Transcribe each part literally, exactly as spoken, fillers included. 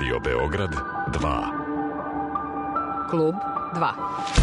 Radio Beograd dva. Klub dva.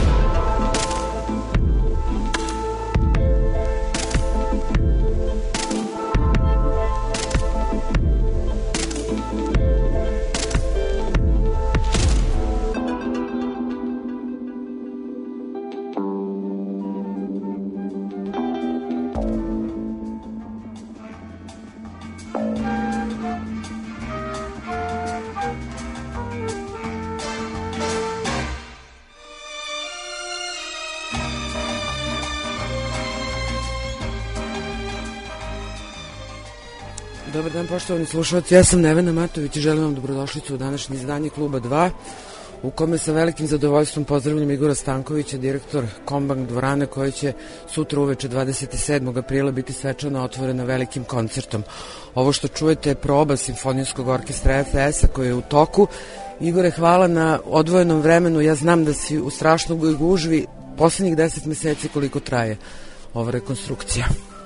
Dobar dan, poštovani slušalci, ja sam Nevena Matović i želim vam dobrodošlicu u današnje izdanje Kluba dva, u kome sa velikim zadovoljstvom pozdravljam Igora Stankovića, direktor Kombank dvorane, koji će sutra uveče dvadeset sedmog aprila biti svečano otvorena velikim koncertom. Ovo što čujete je proba Simfonijskog orkestra F S-a koji je u toku. Igore, hvala na odvojenom vremenu, ja znam da si u strašnoj gužvi poslednjih deset meseci koliko traje ova rekonstrukcija.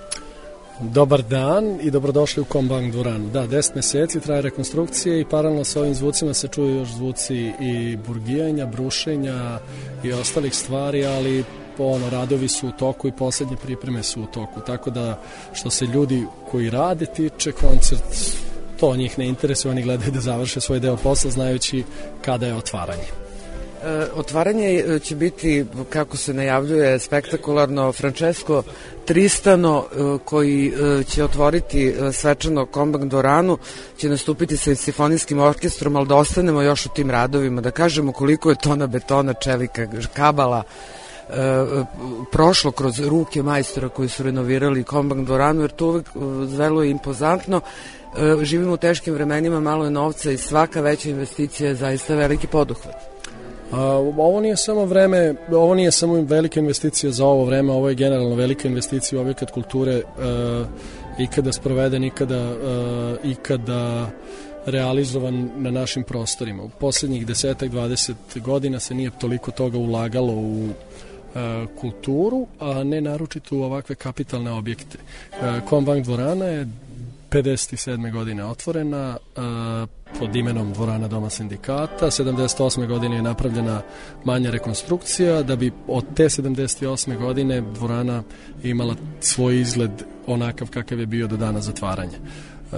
Dobar dan i dobrodošli u Kombank dvoranu. Da, deset meseci traje rekonstrukcija i paralelno sa ovim zvucima se čuju još zvuci i burgijanja, brušenja i ostalih stvari, ali ono, radovi su u toku i poslednje pripreme su u toku. Tako da što se ljudi koji rade tiče, koncert, to njih ne interesuje, oni gledaju da završe svoj deo posla znajući kada je otvaranje. E, otvaranje će biti, kako se najavljuje, spektakularno. Francesco Tristano, koji će otvoriti svečano Kombank dvoranu, će nastupiti sa simfonijskim orkestrom, ali da ostanemo još u tim radovima, da kažemo koliko je tona betona, čelika, kabala e, prošlo kroz ruke majstora koji su renovirali Kombank dvoranu, jer to uvek zveluje impozantno. E, živimo u teškim vremenima, malo je novca i svaka veća investicija je zaista veliki poduhvat. A, ovo nije samo vreme, ovo nije samo velika investicija za ovo vreme, ovo je generalno velika investicija u objekat kulture, e, ikada sproveden, ikada, e, ikada realizovan na našim prostorima. U posljednjih desetak, dvadeset godina se nije toliko toga ulagalo u e, kulturu, a ne naročito u ovakve kapitalne objekte. E, Kombank dvorana je pedeset sedme godine otvorena uh, pod imenom Dvorana Doma sindikata. sedamdeset osme godine je napravljena manja rekonstrukcija da bi od te sedamdeset osme godine dvorana imala svoj izgled onakav kakav je bio do dana zatvaranja. Uh,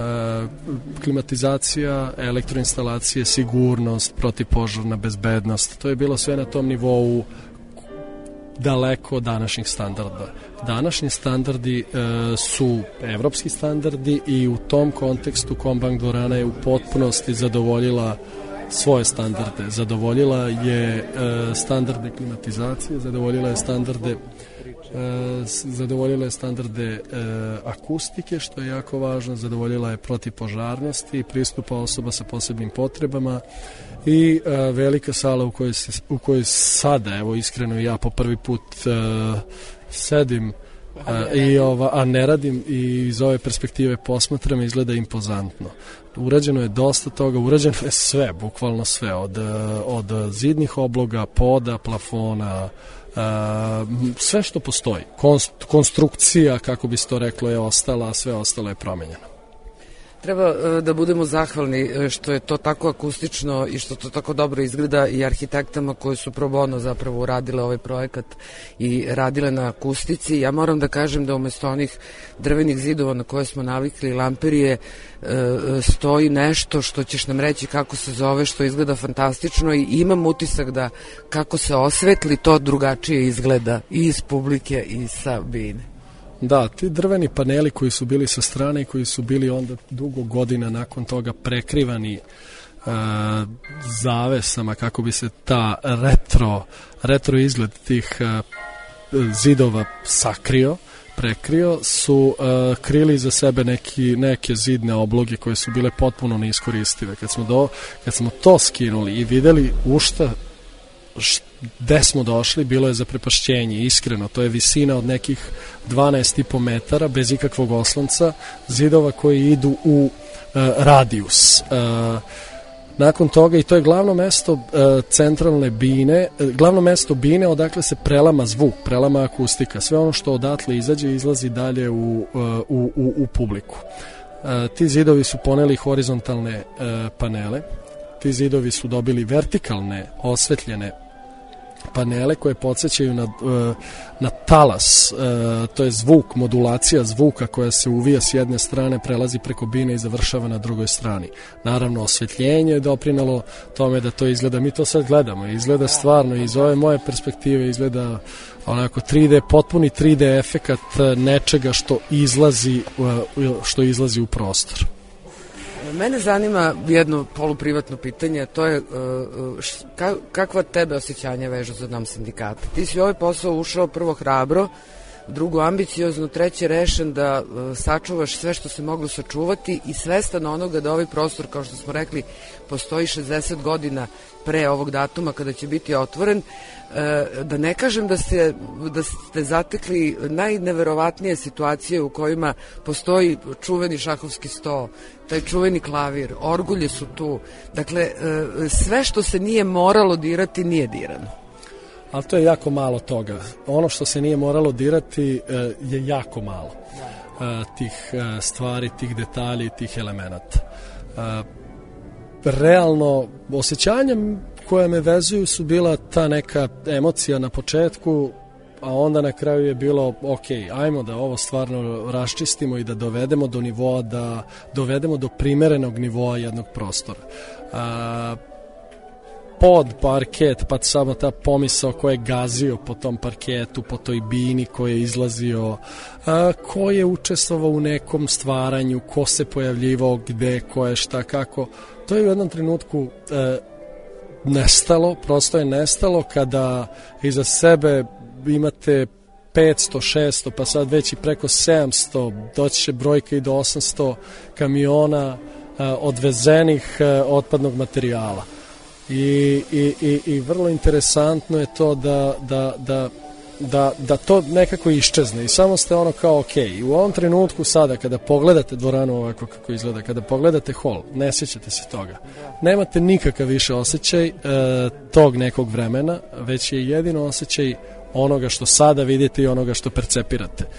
klimatizacija, elektroinstalacije, sigurnost, protivpožarna bezbednost, to je bilo sve na tom nivou daleko od današnjih standarda. Današnji standardi e, su evropski standardi i u tom kontekstu Kombank dvorana je u potpunosti zadovoljila svoje standarde. Zadovoljila je e, standarde klimatizacije, zadovoljila je standarde e, zadovoljila je standarde e, akustike, što je jako važno, zadovoljila je protivpožarnosti i pristupa osoba sa posebnim potrebama i e, velika sala u kojoj, se, u kojoj sada, evo iskreno ja po prvi put e, sedim a, i ova, a ne radim i iz ove perspektive posmatram, izgleda impozantno. Urađeno je dosta toga, urađeno je sve, bukvalno sve, od, od zidnih obloga, poda, plafona, a, sve što postoji. Konst, konstrukcija, kako bi se to reklo, je ostala, a sve ostalo je promenjeno. Treba da budemo zahvalni što je to tako akustično i što to tako dobro izgleda i arhitektama koji su pro bono zapravo uradile ovaj projekat i radile na akustici. Ja moram da kažem da umesto onih drvenih zidova na koje smo navikli, lamperije, stoji nešto što ćeš nam reći kako se zove, što izgleda fantastično i imam utisak da kako se osvetli to drugačije izgleda i iz publike i sa bine. Da, ti drveni paneli koji su bili sa strane i koji su bili onda dugo godina nakon toga prekrivani uh, zavesama kako bi se ta retro, retro izgled tih uh, zidova sakrio, prekrio, su uh, krili za sebe neki, neke zidne obloge koje su bile potpuno neiskoristive. Kad smo, do, kad smo to skinuli i videli u šta gde smo došli, bilo je zaprepašćenje, iskreno, to je visina od nekih dvanaest i po metara, bez ikakvog oslonca, zidova koji idu u uh, radijus. Uh, nakon toga, i to je glavno mesto uh, centralne bine, uh, glavno mesto bine odakle se prelama zvuk, prelama akustika, sve ono što odatle izađe izlazi dalje u, uh, u, u, u publiku. Uh, ti zidovi su poneli horizontalne uh, panele. ti zidovi su dobili vertikalne, osvetljene panele koje podsjećaju na, na talas, to je zvuk, modulacija zvuka koja se uvija s jedne strane, prelazi preko bine i završava na drugoj strani. Naravno, osvetljenje je doprinalo tome da to izgleda, mi to sad gledamo, izgleda stvarno, iz ove moje perspektive izgleda onako tri D, potpuni tri D efekat nečega što izlazi, što izlazi u prostor. Mene zanima jedno poluprivatno pitanje, to je kakva tebe osjećanja vežu za Dom sindikata? Ti si u ovaj posao ušao prvo hrabro, drugo ambiciozno, treće rešen da sačuvaš sve što se moglo sačuvati i svestan onoga da ovaj prostor, kao što smo rekli, postoji šezdeset godina pre ovog datuma kada će biti otvoren. Da ne kažem da ste, da ste zatekli najneverovatnije situacije u kojima postoji čuveni šahovski sto, taj čuveni klavir, orgulje su tu. Dakle, sve što se nije moralo dirati nije dirano. Ali to je jako malo toga. Ono što se nije moralo dirati je jako malo tih stvari, tih detalji, tih elemenata. Realno, osjećanja koje me vezuju su bila ta neka emocija na početku, a onda na kraju je bilo ok, ajmo da ovo stvarno raščistimo i da dovedemo do nivoa, da dovedemo do primerenog nivoa jednog prostora. A, pod parket, pa samo ta pomisao ko je gazio po tom parketu, po toj bini, ko je izlazio, a, ko je učestvovao u nekom stvaranju, ko se pojavljivao gde, ko je šta, kako. To je u jednom trenutku e, nestalo, prosto je nestalo kada iza sebe imate petsto, šesto, pa sad već i preko sedamsto, doći će brojka i do osamsto kamiona e, odvezenih e, otpadnog materijala. I, i, i, i vrlo interesantno je to da, da, da, da, da to nekako iščezne i samo ste ono kao ok. I u ovom trenutku sada kada pogledate dvoranu ovako kako izgleda, kada pogledate hol, ne sjećate se toga. Nemate nikakav više osjećaj e, tog nekog vremena, već je jedino osjećaj onoga što sada vidite i onoga što percepirate. E,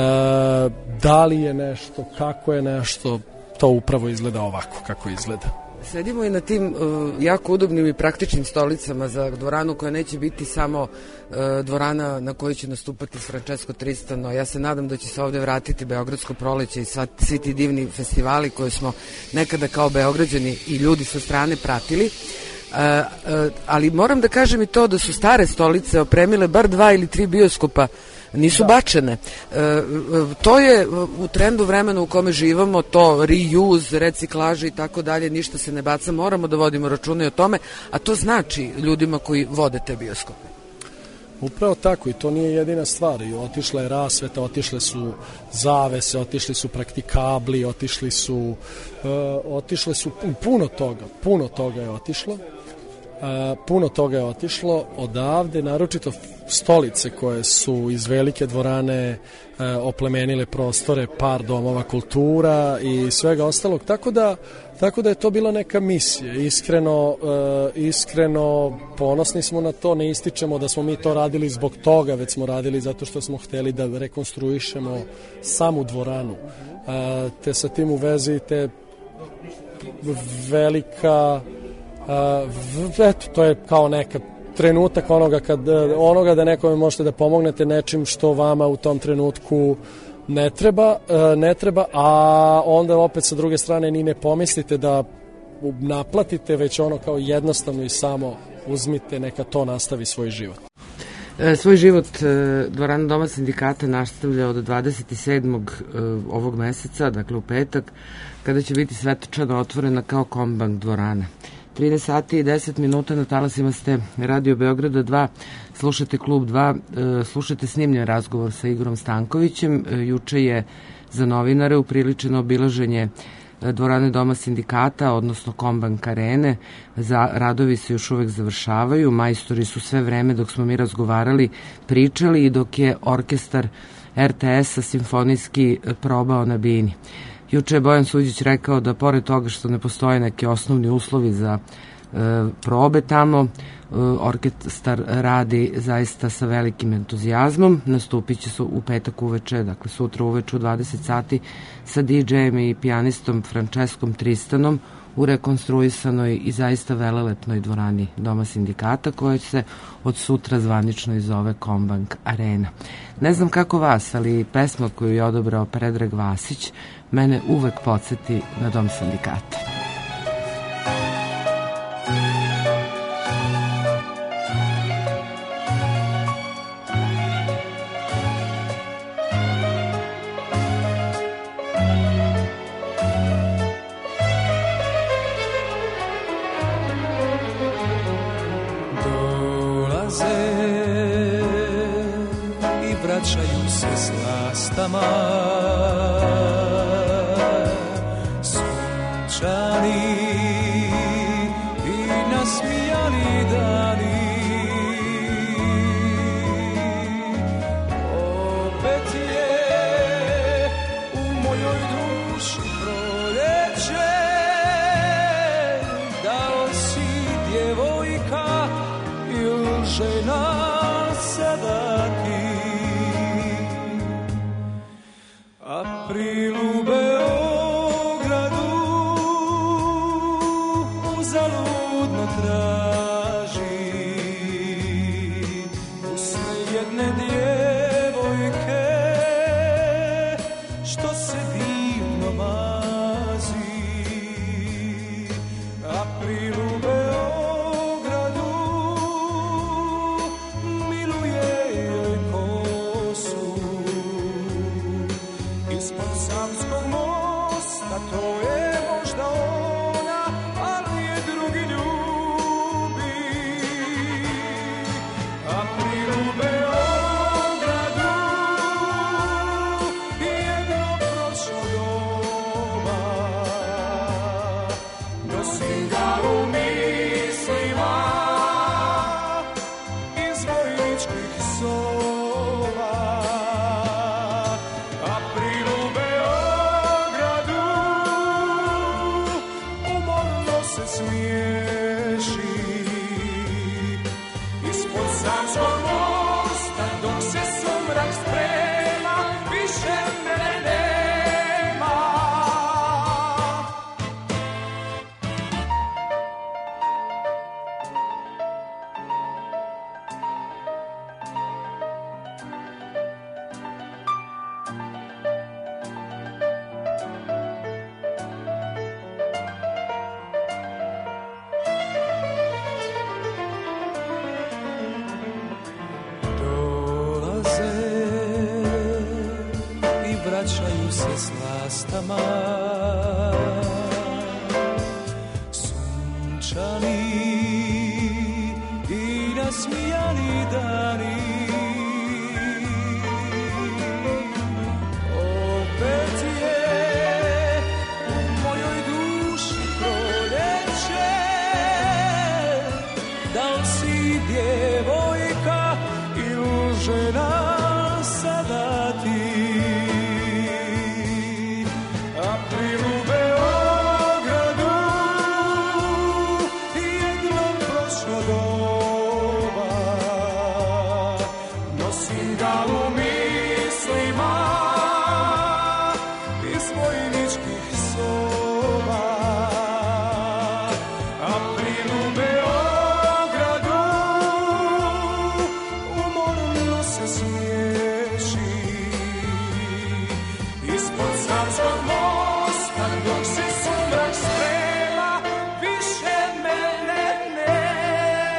da li je nešto, kako je nešto, to upravo izgleda ovako kako izgleda. Sedimo i na tim uh, jako udobnim i praktičnim stolicama za dvoranu koja neće biti samo uh, dvorana na kojoj će nastupati Francesco Tristano. Ja se nadam da će se ovde vratiti Beogradsko proleće i sva, svi ti divni festivali koje smo nekada kao Beograđani i ljudi sa strane pratili. Uh, uh, ali moram da kažem i to da su stare stolice opremile bar dva ili tri bioskopa, nisu da. bačene. E, to je u trendu vremena u kome živamo, to reuse, reciklaže i tako dalje, ništa se ne baca, moramo da vodimo računa i o tome, a to znači ljudima koji vode te bioskope. Upravo tako, i to nije jedina stvar. I otišla je rasveta, otišle su zavese, otišli su praktikabli, otišli su uh, otišle su puno toga, puno toga je otišlo. Uh, puno toga je otišlo odavde, naročito stolice koje su iz velike dvorane uh, oplemenile prostore, par domova kultura i svega ostalog, tako da, tako da je to bila neka misija. Iskreno, uh, iskreno ponosni smo na to, ne ističemo da smo mi to radili zbog toga, već smo radili zato što smo hteli da rekonstruišemo samu dvoranu. Uh, te sa tim u vezi te velika Uh, eto, to je kao neka trenutak onoga, kad, onoga da nekome možete da pomognete nečim što vama u tom trenutku ne treba, uh, ne treba, a onda opet sa druge strane ni ne pomislite da naplatite, već ono kao jednostavno i samo uzmite, neka to nastavi svoj život. E, svoj život e, dvorana Doma sindikata nastavlja od dvadeset sedmog E, ovog meseca, dakle u petak, kada će biti svečano otvorena kao Kombank dvorana. trinaest sati i deset minuta na talasima ste Radio Beograda dva, slušate Klub dva, slušate snimljen razgovor sa Igorom Stankovićem. Juče je za novinare upriličeno obilaženje dvorane Doma sindikata, odnosno Kombank arene. Za, radovi se još uvek završavaju, majstori su sve vreme dok smo mi razgovarali pričali i dok je orkestar er te es-a simfonijski probao na bini. Juče je Bojan Suđić rekao da pored toga što ne postoje neki osnovni uslovi za e, probe tamo, e, orkestar radi zaista sa velikim entuzijazmom. Nastupit će se u petak uveče, dakle sutra uveče u dvadeset sati sa di džejem i pijanistom Francescom Tristanom u rekonstruisanoj i zaista velelepnoj dvorani Doma sindikata, koja se od sutra zvanično i zove Kombank Arena. Ne znam kako vas, ali pesma koju je odabrao Predrag Vasić mene uvek podsjeti na Dom sindikata. Vraćaju se s lastama sunčani i nasmijani dani. Opet je u mojoj duši proljeće, da li si djevojka ili žena sada ti. April u Beogradu uzaludno traži usne jedne djevojke što se divno mazi. April u Beogradu miluje joj kosu ispod Savskog mosta, to je možda ona, ali je drugi ljubi. April u Beogradu jedno prošlo doba, nosim ga u mislima iz vojničkih soba. April u Beogradu umorno se smiješi ispod Savskog mosta, dok se sumrak sprema, više mene nema. Vraćaju se s lastama sunčani i nasmijani dani. Opet je u mojoj duši proljeće, da li si djevojka ili žena sada ti. April u Beogradu jedno prošlo doba, nosim ga u mislima iz vojničkih soba. April u Beogradu umorno se smiješi ispod Savskog mosta, dok se sumrak sprema, više mene nema.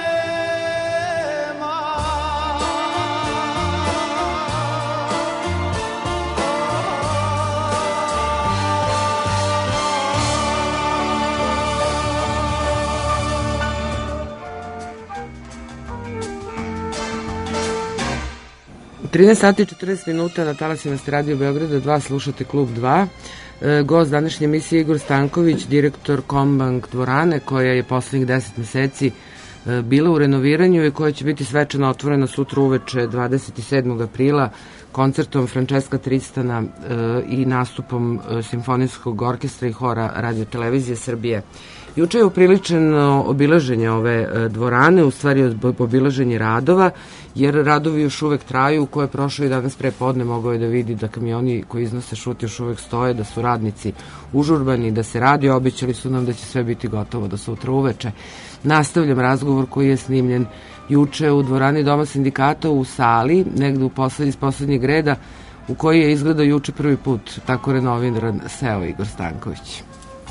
trinaest sati i četrnaest minuta na talasima Radio Beograda dva, slušate Klub dva. E, gost današnje emisije Igor Stanković, direktor Kombank dvorane, koja je poslednjih deset meseci e, bila u renoviranju i koja će biti svečano otvorena sutra uveče dvadeset sedmog aprila koncertom Francesca Tristana e, i nastupom e, Simfonijskog orkestra i hora Radio televizije Srbije. Juče je upriličeno obilaženje ove dvorane, u stvari obilaženje radova, jer radovi još uvek traju, ko je prošao i danas pre podne mogao je da vidi da kamioni koji iznose šut još uvek stoje, da su radnici užurbani, da se radi, obećali su nam da će sve biti gotovo do sutra uveče. Nastavljam razgovor koji je snimljen juče u dvorani Doma sindikata u sali, negde u poslednji, iz poslednjeg reda, u koji je izgledao juče prvi put tako renoviran seo Igor Stanković.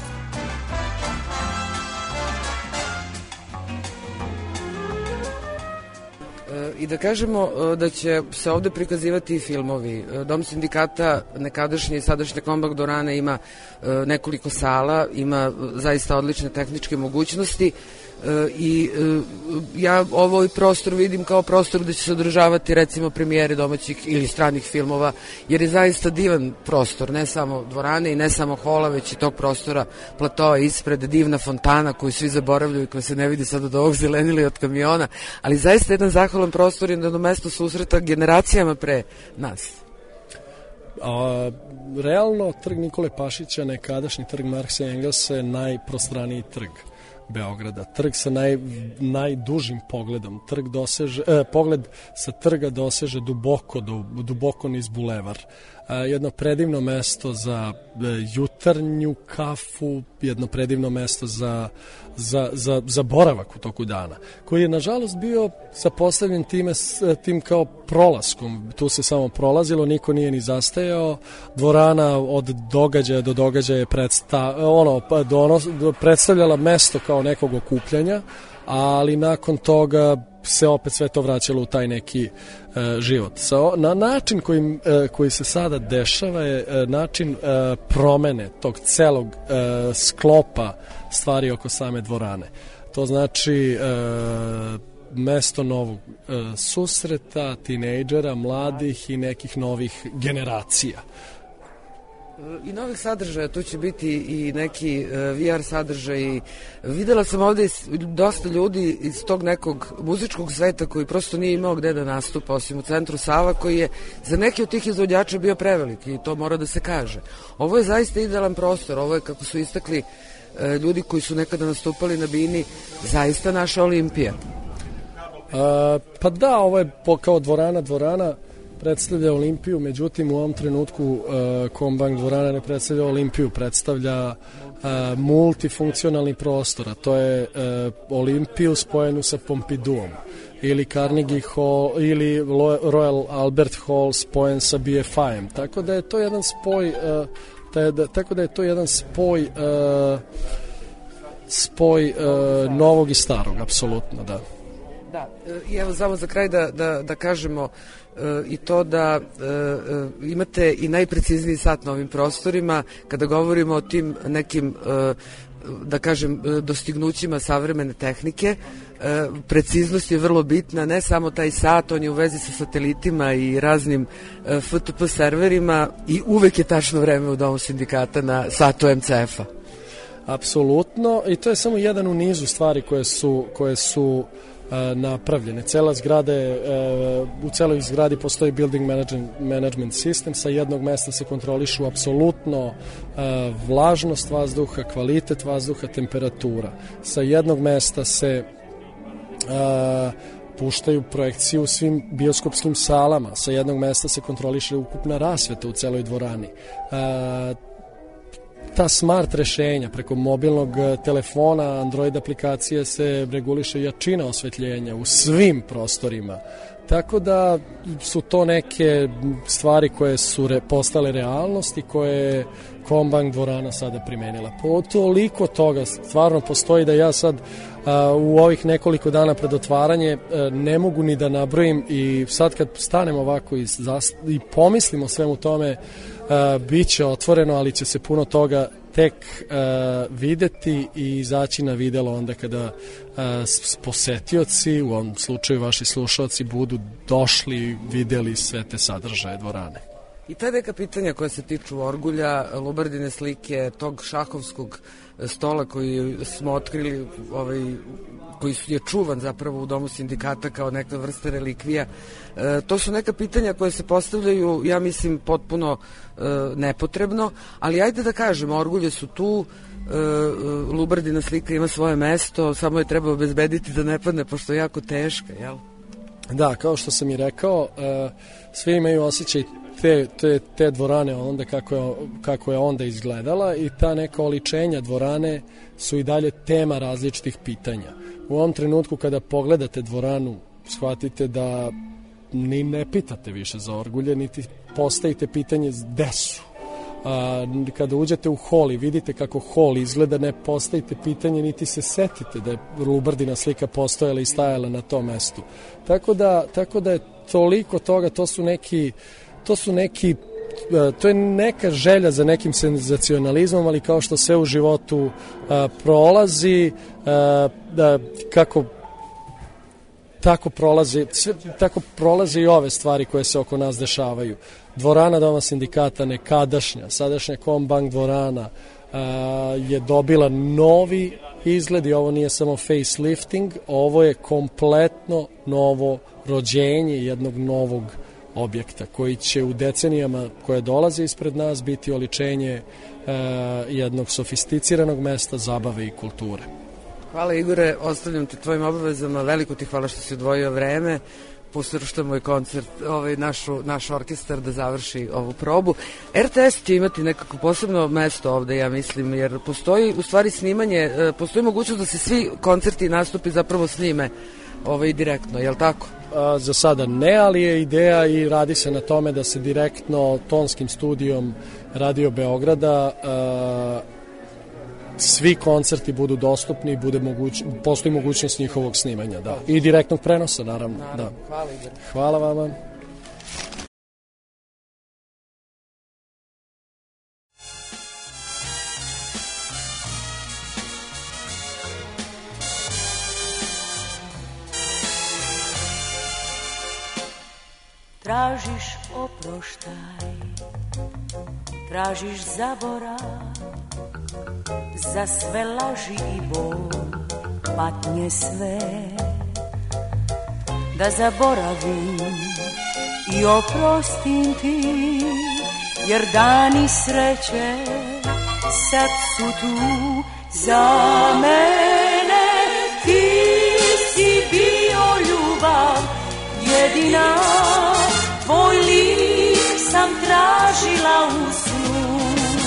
I da kažemo da će se ovde prikazivati i filmovi. Dom sindikata, nekadašnje i sadašnje Kombak dvorane, ima nekoliko sala, ima zaista odlične tehničke mogućnosti i ja ovaj prostor vidim kao prostor gde će se održavati recimo premijere domaćih ili stranih filmova, jer je zaista divan prostor, ne samo dvorane i ne samo hola, već i tog prostora, platoa ispred, divna fontana koju svi zaboravljaju i koja se ne vidi sad od ovog zelenila i od kamiona, ali zaista jedan zahvalan prostor i jedno mesto susreta generacijama pre nas. A, realno, trg Nikole Pašića, nekadašnji trg Marksa i Engelsa, je najprostraniji trg Beograda. Trg sa naj, najdužim pogledom. Trg doseže, eh, pogled sa trga doseže duboko, do, duboko niz bulevar. Eh, jedno predivno mesto za eh, jutarnju kafu, jedno predivno mesto za, za, za, za boravak u toku dana, koji je nažalost bio zapostavljen time, tim kao prolaskom. Tu se samo prolazilo, niko nije ni zastajao. Dvorana od događaja do događaja je predsta, ono, donos, predstavljala mesto kao nekog okupljanja, ali nakon toga se opet sve to vraćalo u taj neki e, život. Sa, na način koji, e, koji se sada dešava je e, način e, promene tog celog e, sklopa stvari oko same dvorane. To znači e, mesto novog e, susreta, tinejdžera, mladih i nekih novih generacija. I novih sadržaja, tu će biti i neki V R sadržaj. Videla sam ovde dosta ljudi iz tog nekog muzičkog sveta koji prosto nije imao gde da nastupa, osim u centru Sava, koji je za neki od tih izvođača bio prevelik i to mora da se kaže. Ovo je zaista idealan prostor, ovo je, kako su istakli ljudi koji su nekada nastupali na Bini, zaista naša Olimpija. A, pa da, ovo je kao dvorana, dvorana predstavlja Olimpiju, međutim u ovom trenutku uh, Kombank dvorana ne predstavlja Olimpiju, predstavlja uh, multifunkcionalni prostor, a to je uh, Olimpiju spojenu sa Pompiduom ili Carnegie Hall ili Royal Albert Hall spojen sa B F I-em, tako da je to jedan spoj uh, taj, da, tako da je to jedan spoj uh, spoj uh, novog i starog, apsolutno, da. Da, i evo samo za kraj da, da, da kažemo e, i to da e, e, imate i najprecizniji sat na ovim prostorima kada govorimo o tim nekim e, da kažem dostignućima savremene tehnike. E, preciznost je vrlo bitna, ne samo taj sat, on je u vezi sa satelitima i raznim e, F T P serverima i uvek je tačno vreme u Domu sindikata na satu M C F-a. Apsolutno, i to je samo jedan u nizu stvari koje su, koje su napravljene. Cela zgrada je, u celoj zgradi postoji building management, management system, sa jednog mesta se kontrolišu apsolutno vlažnost vazduha, kvalitet vazduha, temperatura. Sa jednog mesta se puštaju projekcije u svim bioskopskim salama, sa jednog mesta se kontroliše ukupna rasveta u celoj dvorani. Ta smart rešenja preko mobilnog telefona, Android aplikacije se reguliše jačina osvetljenja u svim prostorima. Tako da su to neke stvari koje su re, postale realnost i koje je Kombank dvorana sada primenila. Po toliko toga stvarno postoji da ja sad a, u ovih nekoliko dana pred otvaranje a, ne mogu ni da nabrojim i sad kad stanemo ovako i, zast, i pomislimo svemu tome, a, bit će otvoreno, ali će se puno toga tek uh, videti i izaći na videlo onda kada uh, posetioci, u ovom slučaju vaši slušalci, budu došli, videli sve te sadržaje dvorane. I ta neka pitanja koja se tiču orgulja, Lubardine slike, tog šahovskog stola koji smo otkrili, ovaj, koji je čuvan zapravo u Domu sindikata kao neka vrsta relikvija, e, to su neka pitanja koje se postavljaju, ja mislim, potpuno e, nepotrebno, ali ajde da kažemo, orgulje su tu, Lubardina slika ima svoje mesto, samo je treba obezbediti da ne padne, pošto je jako teška, jel? Da, kao što sam i rekao, uh, svi imaju osjećaj te, te, te dvorane onda kako je, kako je onda izgledala i ta neka oličenja dvorane su i dalje tema različitih pitanja. U ovom trenutku kada pogledate dvoranu, shvatite da ni ne pitate više za orgulje, niti postavite pitanje gde su. A, kada uđete u hol i vidite kako hol izgleda, ne postavite pitanje niti se setite da je Lubardina slika postojala i stajala na tom mestu. Tako da, tako da je toliko toga, to su neki to su neki to je neka želja za nekim senzacionalizmom, ali kao što sve u životu a, prolazi, a, da, kako tako prolazi, sve, tako prolazi i ove stvari koje se oko nas dešavaju. Dvorana Doma sindikata nekadašnja, sadašnja Kombank dvorana a, je dobila novi izgled i ovo nije samo facelifting, ovo je kompletno novo rođenje jednog novog objekta koji će u decenijama koje dolaze ispred nas biti oličenje a, jednog sofisticiranog mesta zabave i kulture. Hvala Igore, ostavljam te tvojim obavezama, veliko ti hvala što si odvojio vreme, pušta moj koncert, ovaj, našu, naš orkestar da završi ovu probu. er te es će imati nekako posebno mesto ovde, ja mislim, jer postoji u stvari snimanje, postoji mogućnost da se svi koncerti i nastupi zapravo snime ovaj, direktno, je li tako? A, za sada ne, ali je ideja i radi se na tome da se direktno tonskim studijom Radio Beograda a, svi koncerti budu dostupni i bude moguć, postoji mogućnost njihovog snimanja, da. I direktnog prenosa, naravno. naravno. Da. Hvala Igor. Hvala vama. Tražiš oproštaj, tražiš zaborav, za sve laži i bol, patnje sve, da zaboravim i oprostim ti, jer dani sreće sad su tu za mene. Ti si bio ljubav jedina, tvoj lik sam tražila u snu.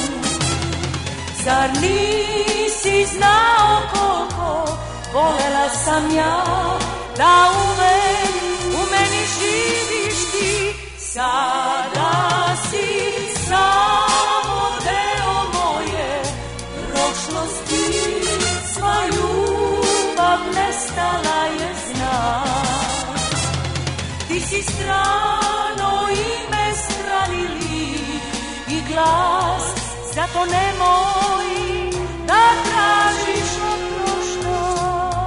Zar nisi znao koliko volela sam ja, da uvek u meni živiš ti? Sada si samo deo moje prošlosti, sva ljubav nestala je znak. Ti si strano ime, strani lik i glas, zato nemoj da tražiš oproštaj.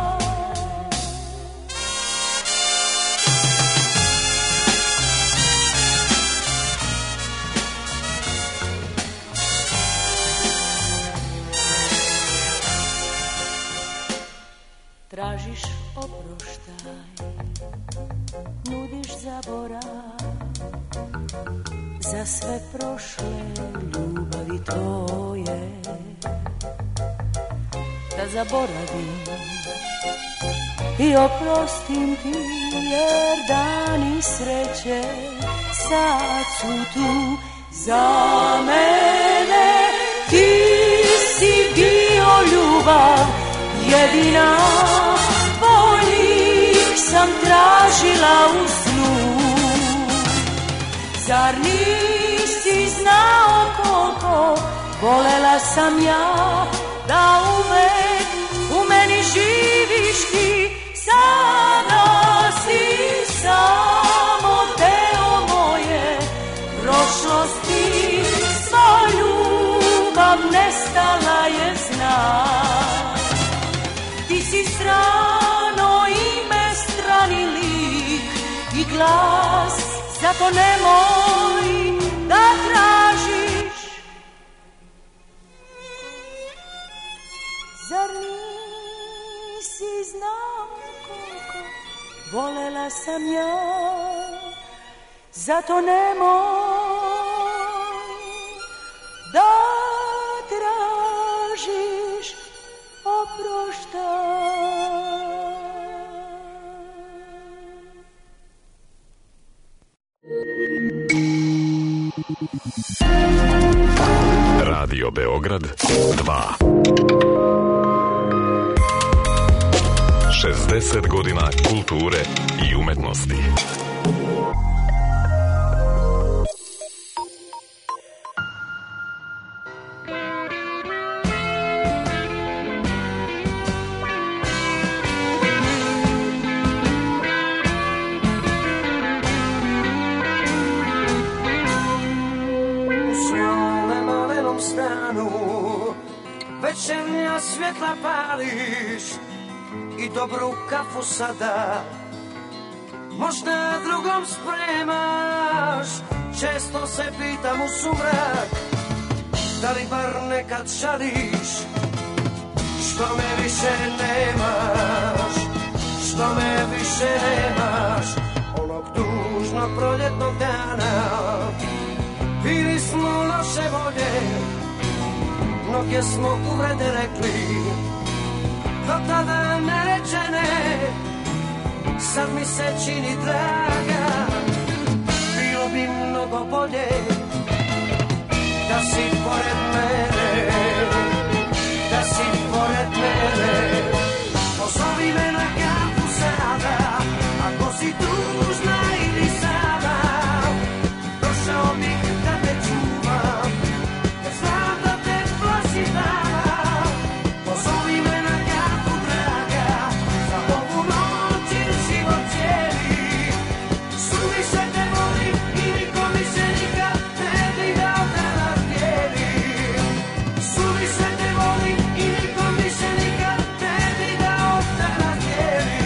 Tražiš oproštaj, nudiš zaborav za sve prošle ljubavi tvoje, da zaboravim i oprostim ti, jer dani sreće sad su tu za mene. Ti si bio ljubav jedina, tvoj lik sam tražila u snu. Zar nisi znao koliko volela sam ja, da uvek u meni živiš ti? Sada si samo deo moje prošlosti, sva ljubav nestala je znak. Ti si strano ime, strani lik i glas, zato nemoj da tražiš. Zar nisi znao koliko volela sam ja, zato nemoj da tražiš. Radio Beograd dva. šezdeset godina kulture i umetnosti. Večernja svjetla pališ i dobru kafu sada možda drugom spremaš. Često se pitam u sumrak da li bar nekad šališ što me više nemaš, što me više nemaš. Onog tužnog proljetnog dana bili smo loše volje, mnoge smo uvrede rekli, do tada nerečene, sad mi se čini draga. Bilo bi mnogo bolje da si pored mene, da si pored mene. Pozovi me na kafu sada, ako si tužna ili sama, došao bih da te čuvam, jer znam da te plaši dama. Pozovi me na kafu draga, za ovu noć ili život cijeli. Suviše te volim i nikom više nikad ne bi dao da nas dijeli. Suviše te volim i nikom više nikad ne bi dao da nas dijeli.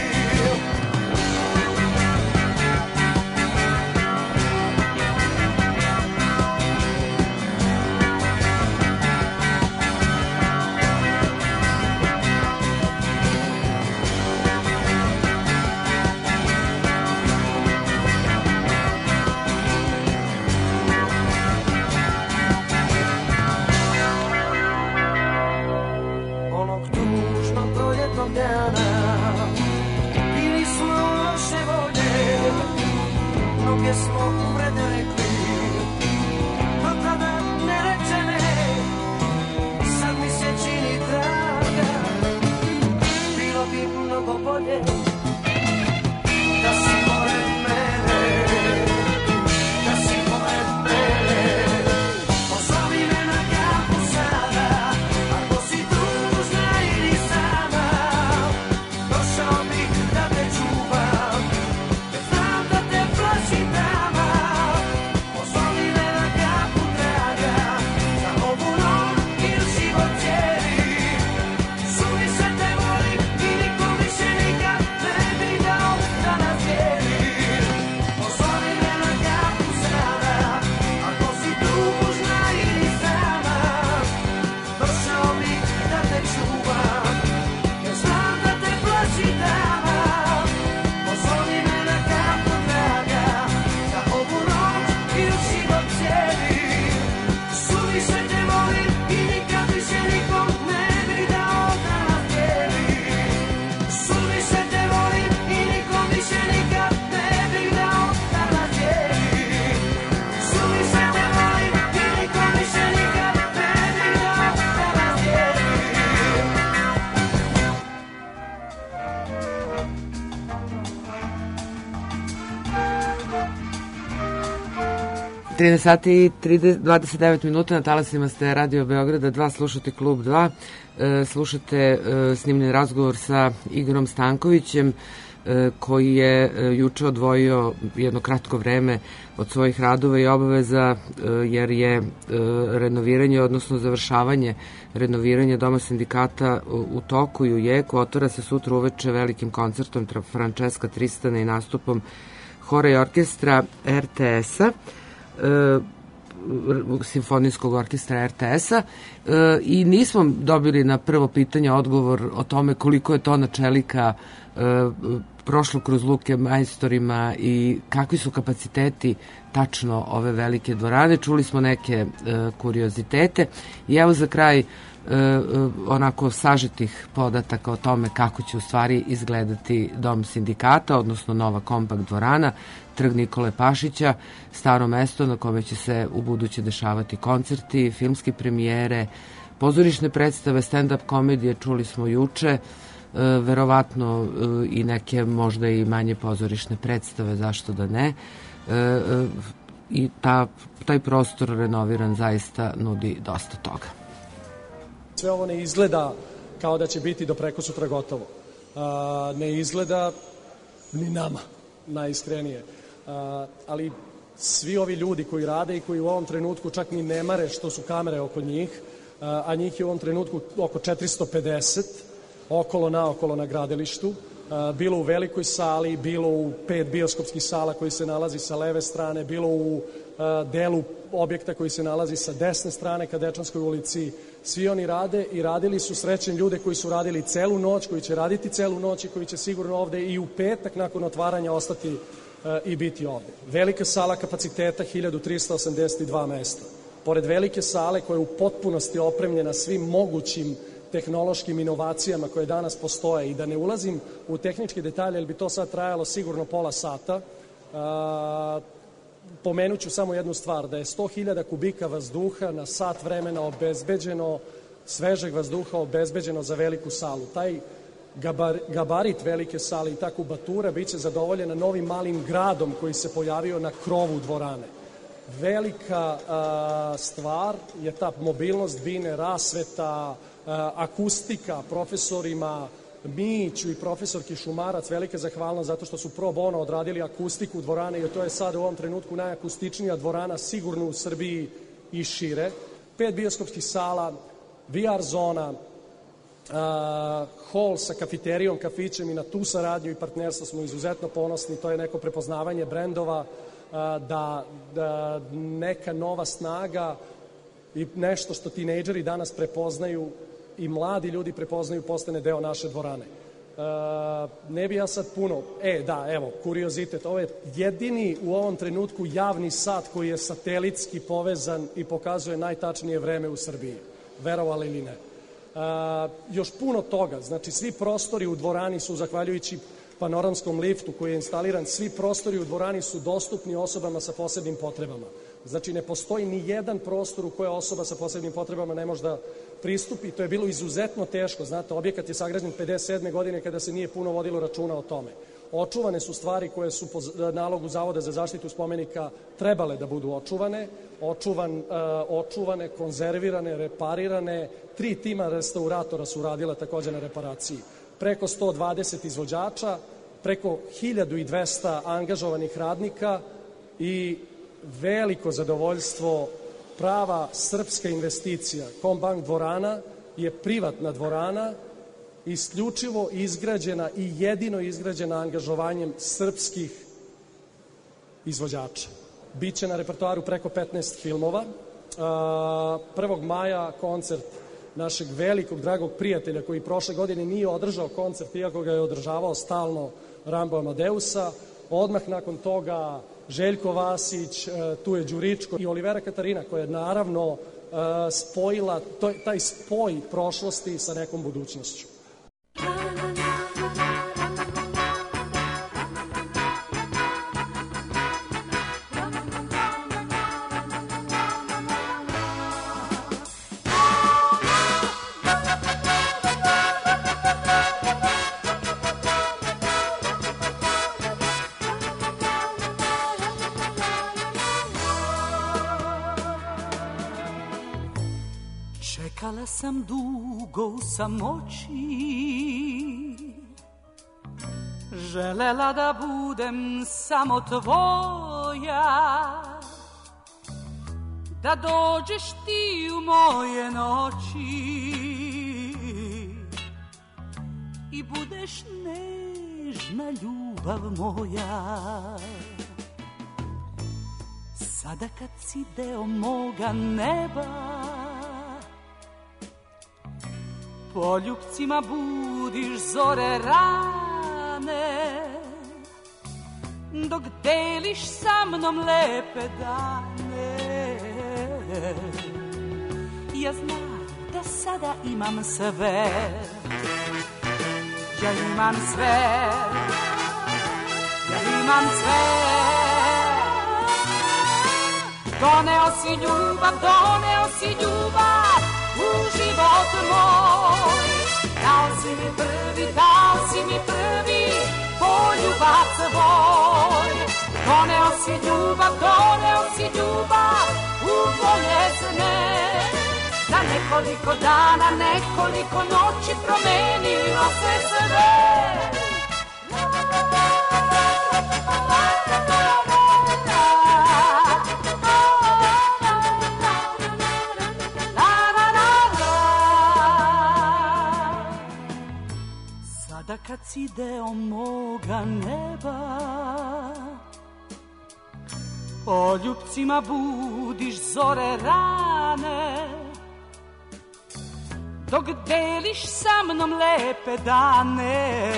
Onog tužnog proljetnog dana bili smo loše volje, mnoge smo uvrede rekli, do tada nerečene, sad mi se čini draga. Bilo bi mnogo bolje da si pored mene, da si pored mene. Pozovi me na kafu sada, ako si tužna ili sama, došao bih da te čuvam, jer znam da te plaši dama. Pozovi me na kafu draga, za ovu noć ili život cijeli. Suviše te volim i nikom više nikad ne bi dao da nas dijeli. Pozovi me na kafu sada, ako si tužna ili sama, došao bih da te čuvam, jer znam da te plaši dama. Pozovi me na kafu draga, za ovu noć ili život cijeli. Suviše te volim i nikad više nikom ne bi dao da nas dijeli. Suviše te volim i nikom više nikad ne bi dao da nas dijeli. Suviše te volim i nikom više nikad ne bi dao da nas dijeli. trinaest sati i dvadeset devet minuta, na talasima ste Radio Beograda dva, slušate Klub dva, e, slušate e, snimljen razgovor sa Igorom Stankovićem, e, koji je e, juče odvojio jedno kratko vreme od svojih radova i obaveza, e, jer je e, renoviranje, odnosno završavanje renoviranja Doma sindikata u, u toku i u jeku. Otvara se sutra uveče velikim koncertom Francesca Tristana i nastupom hora i orkestra er te es-a, e, Simfonijskog orkestra er te es-a, e, i nismo dobili na prvo pitanje odgovor o tome koliko je tona čelika prošlo kroz luke majstorima i kakvi su kapaciteti tačno ove velike dvorane. Čuli smo neke kuriozitete i evo za kraj onako sažetih podataka o tome kako će u stvari izgledati Dom sindikata, odnosno nova kompakt dvorana, Trg Nikole Pašića, staro mesto na kome će se u buduće dešavati koncerti, filmske premijere, pozorišne predstave, stand-up komedije, čuli smo juče, verovatno i neke možda i manje pozorišne predstave, zašto da ne. I ta, taj prostor renoviran zaista nudi dosta toga. Sve ovo ne izgleda kao da će biti do prekosutra gotovo. Ne izgleda ni nama, najiskrenije. Ali svi ovi ljudi koji rade i koji u ovom trenutku čak ni ne mare što su kamere oko njih, a njih je u ovom trenutku oko četiristo pedeset, okolo naokolo na gradilištu, bilo u velikoj sali, bilo u pet bioskopskih sala koji se nalazi sa leve strane, bilo u delu objekta koji se nalazi sa desne strane ka Dečanskoj ulici. Svi oni rade i radili su, srećem ljude koji su radili celu noć, koji će raditi celu noć i koji će sigurno ovde i u petak nakon otvaranja ostati i biti ovde. Velika sala kapaciteta hiljadu trista osamdeset dva mesta. Pored velike sale koja je u potpunosti opremljena svim mogućim tehnološkim inovacijama koje danas postoje i da ne ulazim u tehničke detalje, jer bi to sad trajalo sigurno pola sata, a, pomenut ću samo jednu stvar, da je sto hiljada kubika vazduha na sat vremena obezbeđeno, svežeg vazduha obezbeđeno za veliku salu. Taj gabar, gabarit velike sale i ta kubatura biće zadovoljena novim malim gradom koji se pojavio na krovu dvorane. Velika a, stvar je ta mobilnost bine, rasveta, a, akustika profesorima Miću i profesorki Šumarac, velika zahvalnost zato što su pro bono odradili akustiku dvorane i to je sad u ovom trenutku najakustičnija dvorana sigurno u Srbiji i šire. Pet bioskopskih sala, V R zona, a, hol sa kafiterijom, kafićem i na tu saradnju i partnerstvo smo izuzetno ponosni, to je neko prepoznavanje brendova, Da, da neka nova snaga i nešto što tinejdžeri danas prepoznaju i mladi ljudi prepoznaju postane deo naše dvorane. Ne bi ja sad puno, e da, evo, kuriozitet, ovo je jedini u ovom trenutku javni sat koji je satelitski povezan i pokazuje najtačnije vreme u Srbiji, verovali ili ne. Još puno toga, znači svi prostori u dvorani su, zahvaljujući panoramskom liftu koji je instaliran, svi prostori u dvorani su dostupni osobama sa posebnim potrebama. Znači ne postoji ni jedan prostor u koje osoba sa posebnim potrebama ne može da pristupi. To je bilo izuzetno teško. Znate, objekat je sagrađen pedeset sedme godine kada se nije puno vodilo računa o tome. Očuvane su stvari koje su po nalogu Zavoda za zaštitu spomenika trebale da budu očuvane, očuvan, očuvane, konzervirane, reparirane. Tri tima restauratora su radila takođe na reparaciji. Preko sto dvadeset izvođača, preko hiljadu dvesta angažovanih radnika i veliko zadovoljstvo, prava srpska investicija. Kombank dvorana je privatna dvorana, isključivo izgrađena i jedino izgrađena angažovanjem srpskih izvođača. Biće na repertoaru preko petnaest filmova. prvog maja koncert našeg velikog, dragog prijatelja koji prošle godine nije održao koncert, iako ga je održavao stalno, Rambo Amadeusa. Odmah nakon toga Željko Vasić, tu je Đuričko i Olivera Katarina, koja je naravno spojila taj spoj prošlosti sa nekom budućnošću. Čekala sam dugo u samoći, želela da budem samo tvoja, da dođeš ti u moje noći i budeš nežna ljubav moja. Sada kad si deo moga neba, poljupcima budiš zore rane, strane, dok deliš sa mnom lepe dane. Ja znam da sada imam sve, ja imam sve, ja imam sve. Doneo si ljubav, doneo si ljubav u život moj. Dao si mi prvi, dao si mi prvi poljubac svoj. Doneo si ljubav, doneo si ljubav u moje sne. Za nekoliko dana, nekoliko noći promenilo se sve. Sada kad si deo moga neba, poljupcima budiš zore rane, dok deliš sa mnom lepe dane.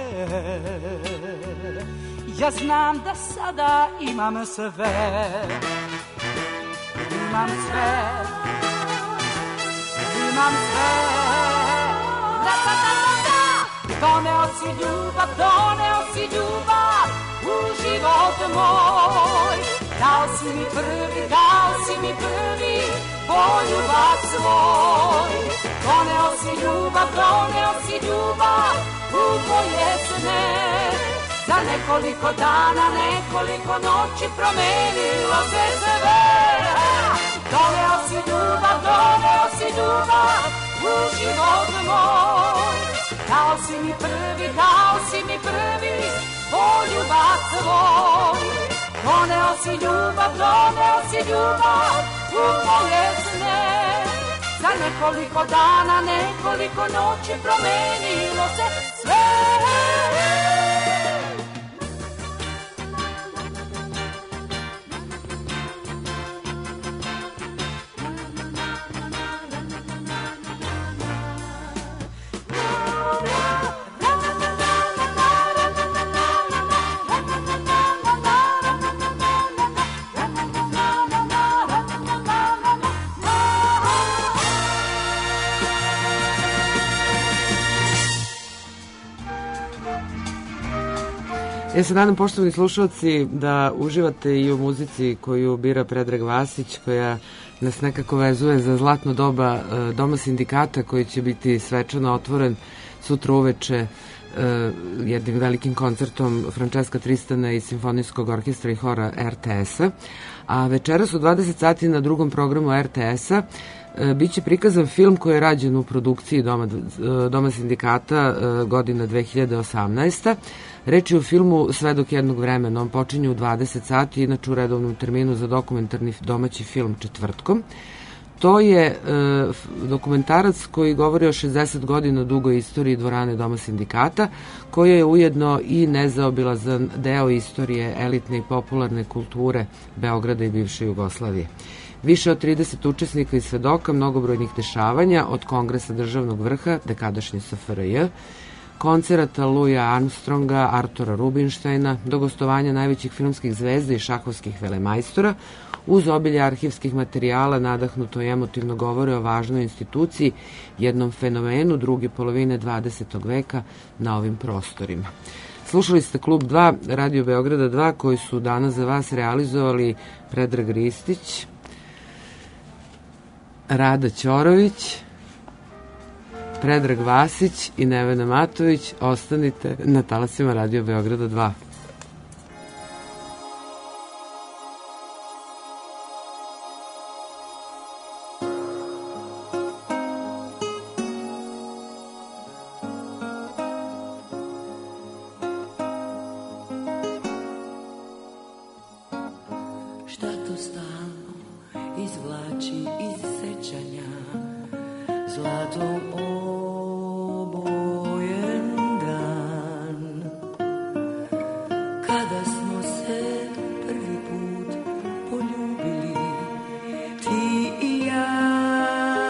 Ja znam da sada imam sve, imam sve, imam sve. Da, da, da, da, da. Doneo si ljubav, doneo si ljubav u život moj. Dao si mi prvi, dao si mi prvi poljubac svoj. Doneo si ljubav, doneo si ljubav u moje sne. Za nekoliko dana, nekoliko noći promenilo se sve. Doneo si ljubav, doneo si ljubav u život moj. Dao si mi prvi, dao si mi prvi poljubac svoj. Doneo si ljubav, doneo si ljubav u moje sne. Za nekoliko dana, nekoliko noći promenilo se sve. Ja se nadam, poštovani slušalci, da uživate i u muzici koju bira Predrag Vasić, koja nas nekako vezuje za zlatno doba Doma sindikata, koji će biti svečano otvoren sutra uveče jednim velikim koncertom Francesca Tristana i Simfonijskog orkestra i hora er te es-a. A večeras u dvadeset sati na drugom programu er te es-a biće prikazan film koji je rađen u produkciji Doma, Doma sindikata godina dve hiljade osamnaesta. Reč je o filmu Svedok jednog vremena. On počinje u dvadeset sati, inače u redovnom terminu za dokumentarni domaći film četvrtkom. To je e, dokumentarac koji govori o šezdeset godina dugoj istoriji dvorane Doma sindikata, koja je ujedno i nezaobilazan deo istorije elitne i popularne kulture Beograda i bivše Jugoslavije. Više od trideset učesnika i svedoka mnogobrojnih dešavanja, od Kongresa državnog vrha, dekadašnje es fe er je, koncerata Louisa Armstronga, Artura Rubinštajna, do gostovanja najvećih filmskih zvezda i šahovskih velemajstora, uz obilje arhivskih materijala nadahnuto i emotivno govore o važnoj instituciji, jednom fenomenu druge polovine dvadesetog veka na ovim prostorima. Slušali ste Klub dva, Radio Beograda dva, koji su danas za vas realizovali Predrag Ristić, Rada Ćorović, Predrag Vasić i Nevena Matović. Ostanite na talasima Radio Beograda dva. Šta to stalno izvlači iz sećanja, zlatom obojen dan, kada smo se prvi put poljubili, ti i ja.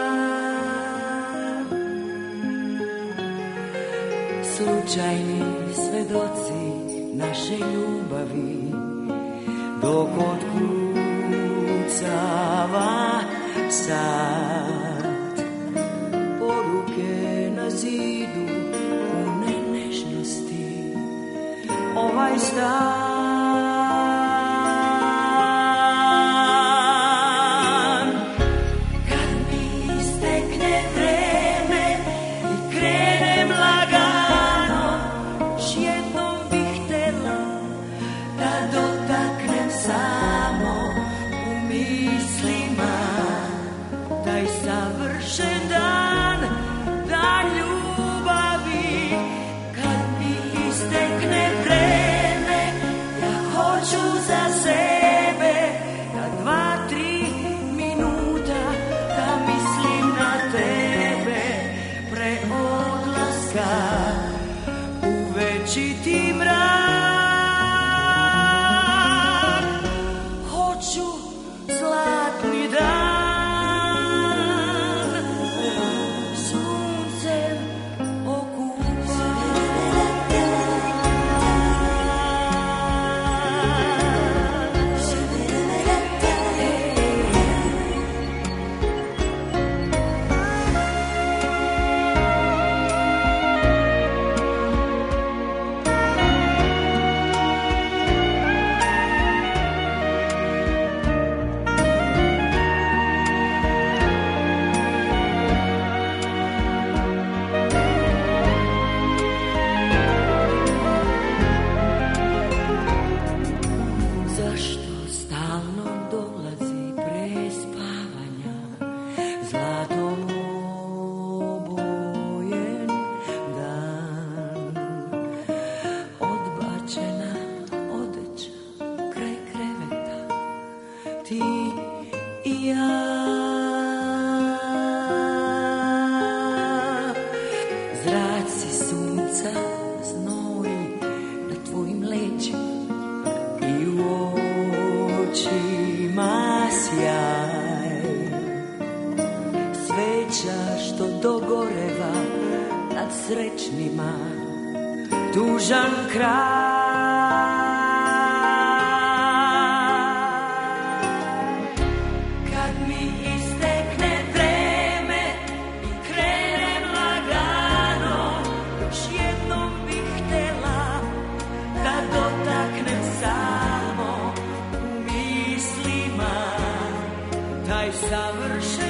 Slučajni svedoci naše ljubavi, dok otkucava sad. Poruke na zidu pune nežnosti, ovaj stan. Kad mi istekne vreme i krenem lagano, još jednom bih htjela da dotaknem samo u mislima taj savršen dan, dan ljubavi. Kad mi istekne vreme, ja hoću za sebe da dva, tri minuta da mislim na tebe pre odlaska u večiti mrak. Hoću zlatni dan, suncem zašto stalno dolazi pre spavanja zlatom obojen dan, odbačena odeća kraj kreveta, ti i ja. Zraci sunca znoji na tvojim leđima i u očima sjaj. Sveća što dogoreva nad srećnima, tužan kraj. Kad mi istekne vreme i krenem lagano, još jednom bih htjela da dotaknem samo u mislima taj savršen